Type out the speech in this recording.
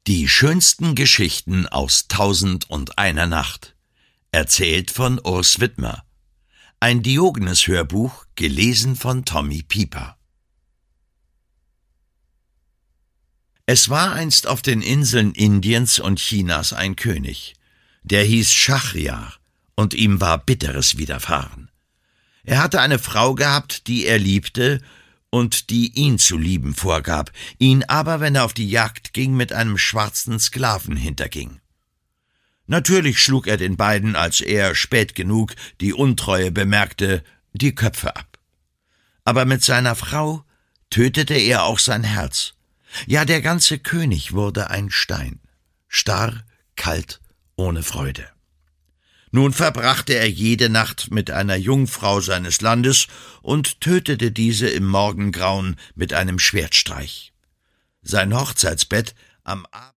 Die schönsten Geschichten aus 1001 Nacht. Erzählt von Urs Widmer. Ein Diogenes-Hörbuch, gelesen von Tommy Pieper. Es war einst auf den Inseln Indiens und Chinas ein König. Der hieß Schahryar, und ihm war Bitteres widerfahren. Er hatte eine Frau gehabt, die er liebte und die ihn zu lieben vorgab, ihn aber, wenn er auf die Jagd ging, mit einem schwarzen Sklaven hinterging. Natürlich schlug er den beiden, als er, spät genug, die Untreue bemerkte, die Köpfe ab. Aber mit seiner Frau tötete er auch sein Herz. Ja, der ganze König wurde ein Stein, starr, kalt, ohne Freude. Nun verbrachte er jede Nacht mit einer Jungfrau seines Landes und tötete diese im Morgengrauen mit einem Schwertstreich. Sein Hochzeitsbett am Abend